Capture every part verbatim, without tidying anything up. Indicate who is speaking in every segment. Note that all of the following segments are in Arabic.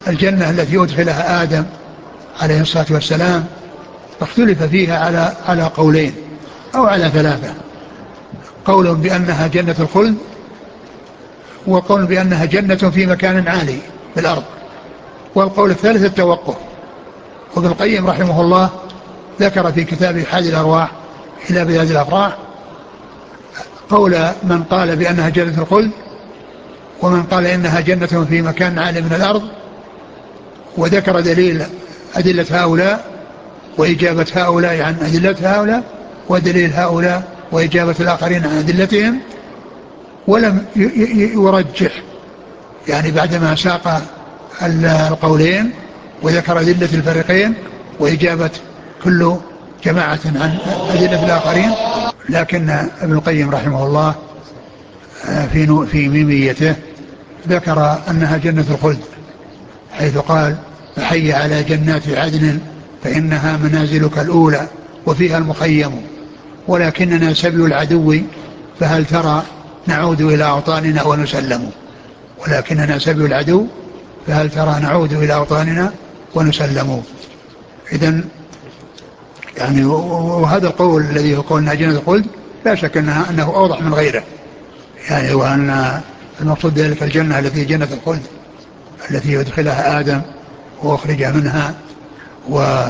Speaker 1: الجنة التي أدخلها آدم عليه الصلاة والسلام فاختلف فيها على على قولين أو على ثلاثة. قول بأنها جنة الخلد، وقول بأنها جنة في مكان عالي في الأرض، والقول الثالث التوقف. وابن القيم رحمه الله ذكر في كتابه حادي الأرواح إلى بلاد الأفراح قول من قال بأنها جنة الخلد، ومن قال إنها جنة في مكان عالي من الأرض، وذكر دليل أدلة هؤلاء وإجابة هؤلاء عن أدلة هؤلاء، ودليل هؤلاء وإجابة الآخرين عن أدلتهم، ولم يرجح، يعني بعدما ساق القولين وذكر أدلة الفريقين وإجابة كل جماعة عن أدلة الآخرين. لكن ابن القيم رحمه الله في في ميميته ذكر أنها جنة الخلد، حيث قال فحي على جنات عدن فإنها منازلك الأولى وفيها المخيم، ولكننا سبي العدو فهل ترى نعود إلى أوطاننا ونسلم. ولكننا سبي العدو فهل ترى نعود إلى أوطاننا ونسلم. إذن يعني وهذا القول الذي هو قولنا جنة الخلد لا شك أنه, أنه أوضح من غيره، يعني وأن المقصود ذلك الجنة التي جنة الخلد التي يدخلها آدم وأخرج منها. و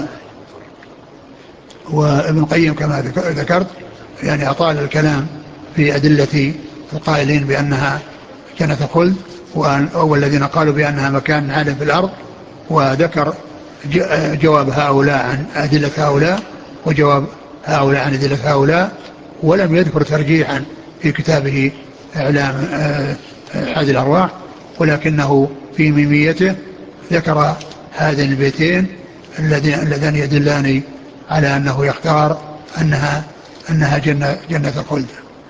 Speaker 1: وابن القيم كما ذكرت يعني أطال الكلام في أدلة القائلين بأنها جنة الخلد والذين قالوا بأنها مكان عالٍ في الأرض، وذكر جواب هؤلاء عن أدلة هؤلاء وجواب هؤلاء عن أدلة هؤلاء، ولم يذكر ترجيحا في كتابه إعلام حادي الأرواح، ولكنه في ميميته ذكر هذين البيتين اللذان يدلان على أنه يختار أنها أنها جنة جنة الخلد.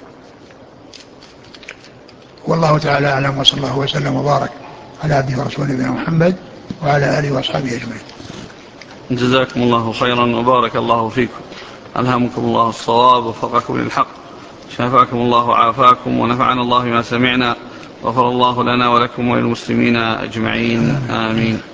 Speaker 1: والله تعالى أعلم، وصلى الله وسلم وبارك على عبده ورسوله نبينا محمد وعلى آله وأصحابه أجمعين.
Speaker 2: جزاكم الله خيرا وبارك الله فيكم، ألهمكم الله الصواب ووفقكم للحق، شافاكم الله وعافاكم، ونفعنا الله ما سمعنا، غفر الله لنا ولكم وللمسلمين أجمعين، آمين.